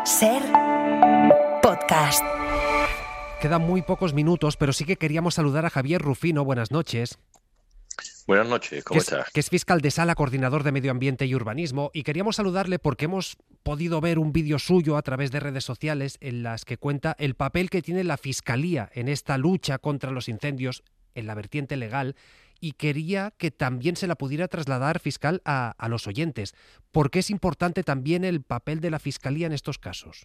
SER Podcast. Quedan muy pocos minutos, pero sí que queríamos saludar a Javier Rufino. Buenas noches. Buenas noches, ¿cómo estás? Que es fiscal de sala, coordinador de Medio Ambiente y Urbanismo, y queríamos saludarle porque hemos podido ver un vídeo suyo a través de redes sociales en las que cuenta el papel que tiene la Fiscalía en esta lucha contra los incendios en la vertiente legal, y quería que también se la pudiera trasladar, fiscal, a los oyentes. ¿Por qué es importante también el papel de la Fiscalía en estos casos?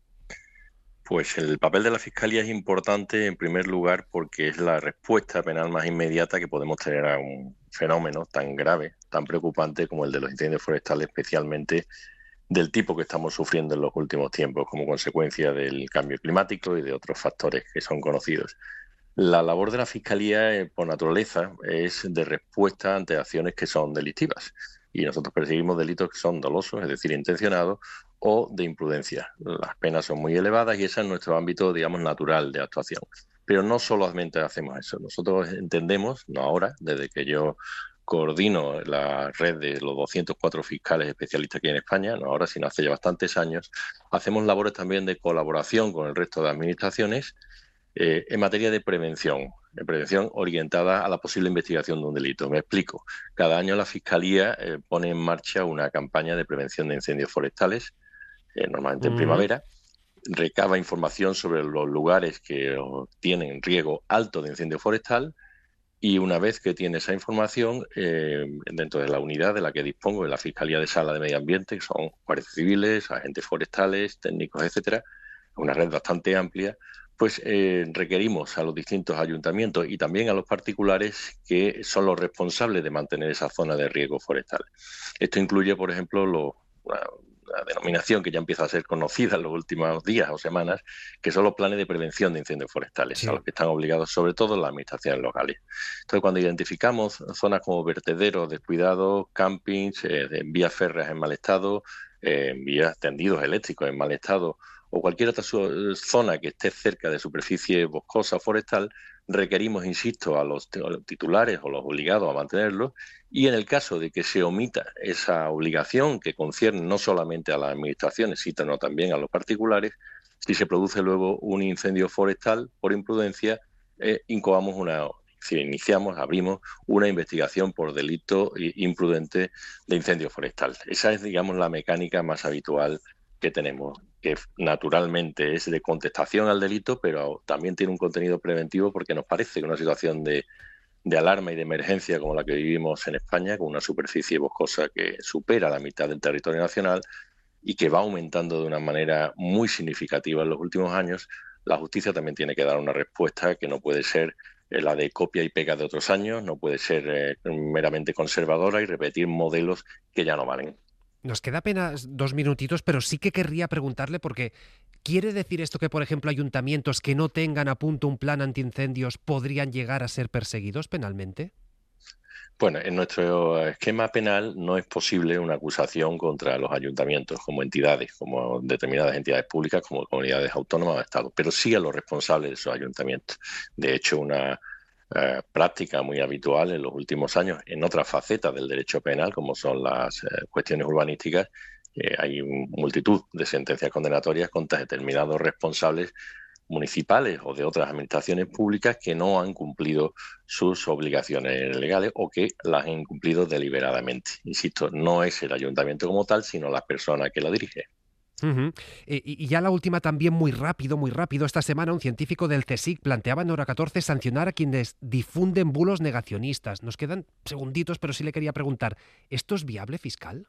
Pues el papel de la Fiscalía es importante en primer lugar porque es la respuesta penal más inmediata que podemos tener a un fenómeno tan grave, tan preocupante como el de los incendios forestales, especialmente del tipo que estamos sufriendo en los últimos tiempos como consecuencia del cambio climático y de otros factores que son conocidos. La labor de la Fiscalía, por naturaleza, es de respuesta ante acciones que son delictivas. Y nosotros perseguimos delitos que son dolosos, es decir, intencionados, o de imprudencia. Las penas son muy elevadas y ese es nuestro ámbito, digamos, natural de actuación. Pero no solamente hacemos eso. Nosotros entendemos, no ahora, desde que yo coordino la red de los 204 fiscales especialistas aquí en España, no ahora, sino hace ya bastantes años, hacemos labores también de colaboración con el resto de administraciones en materia de prevención orientada a la posible investigación de un delito. Me explico. Cada año la Fiscalía pone en marcha una campaña de prevención de incendios forestales, normalmente en primavera, recaba información sobre los lugares que tienen riesgo alto de incendio forestal y una vez que tiene esa información, dentro de la unidad de la que dispongo, de la Fiscalía de Sala de Medio Ambiente, que son guardias civiles, agentes forestales, técnicos, etcétera, una red bastante amplia, pues requerimos a los distintos ayuntamientos y también a los particulares que son los responsables de mantener esa zona de riesgo forestal. Esto incluye, por ejemplo, la denominación que ya empieza a ser conocida en los últimos días o semanas, que son los planes de prevención de incendios forestales, sí, a los que están obligados sobre todo las administraciones locales. Entonces, cuando identificamos zonas como vertederos descuidados, campings, vías férreas en mal estado, vías tendidos eléctricos en mal estado, o cualquier otra zona que esté cerca de superficie boscosa o forestal, requerimos, insisto, a los titulares o los obligados a mantenerlo, y en el caso de que se omita esa obligación que concierne no solamente a las administraciones, sino también a los particulares, si se produce luego un incendio forestal por imprudencia, abrimos una investigación por delito imprudente de incendio forestal. Esa es, digamos, la mecánica más habitual que tenemos, que naturalmente es de contestación al delito, pero también tiene un contenido preventivo porque nos parece que una situación de alarma y de emergencia como la que vivimos en España, con una superficie boscosa que supera la mitad del territorio nacional y que va aumentando de una manera muy significativa en los últimos años, la justicia también tiene que dar una respuesta que no puede ser la de copia y pega de otros años, no puede ser meramente conservadora y repetir modelos que ya no valen. Nos queda apenas 2 minutitos, pero sí que querría preguntarle porque ¿quiere decir esto que, por ejemplo, ayuntamientos que no tengan a punto un plan antiincendios podrían llegar a ser perseguidos penalmente? Bueno, en nuestro esquema penal no es posible una acusación contra los ayuntamientos como entidades, como determinadas entidades públicas, como comunidades autónomas o estados, pero sí a los responsables de esos ayuntamientos. De hecho, una práctica muy habitual en los últimos años en otras facetas del derecho penal, como son las cuestiones urbanísticas, hay multitud de sentencias condenatorias contra determinados responsables municipales o de otras administraciones públicas que no han cumplido sus obligaciones legales o que las han incumplido deliberadamente. Insisto, no es el ayuntamiento como tal, sino la persona que lo dirige. Y ya la última también muy rápido. Esta semana un científico del CSIC planteaba en Hora 14 sancionar a quienes difunden bulos negacionistas. Nos quedan segunditos, pero sí le quería preguntar, ¿esto es viable, fiscal?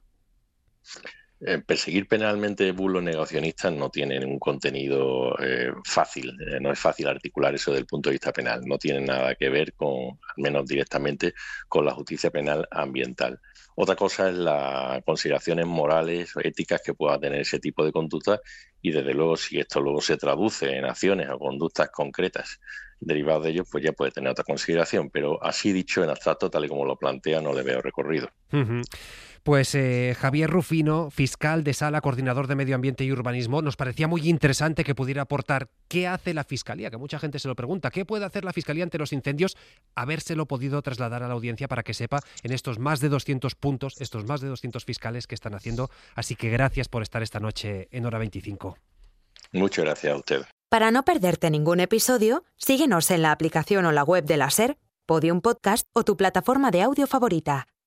Perseguir penalmente bulos negacionistas no tiene un contenido fácil, no es fácil articular eso desde el punto de vista penal, no tiene nada que ver con, al menos directamente, con la justicia penal ambiental. Otra cosa es las consideraciones morales o éticas que pueda tener ese tipo de conducta y desde luego si esto luego se traduce en acciones o conductas concretas derivadas de ello, pues ya puede tener otra consideración, pero así dicho en abstracto, tal y como lo plantea, no le veo recorrido. Pues Javier Rufino, fiscal de Sala, coordinador de Medio Ambiente y Urbanismo, nos parecía muy interesante que pudiera aportar qué hace la Fiscalía, que mucha gente se lo pregunta, ¿qué puede hacer la Fiscalía ante los incendios? Habérselo podido trasladar a la audiencia para que sepa en estos más de 200 puntos, estos más de 200 fiscales que están haciendo. Así que gracias por estar esta noche en Hora 25. Muchas gracias a usted. Para no perderte ningún episodio, síguenos en la aplicación o la web de la SER, Podium Podcast o tu plataforma de audio favorita.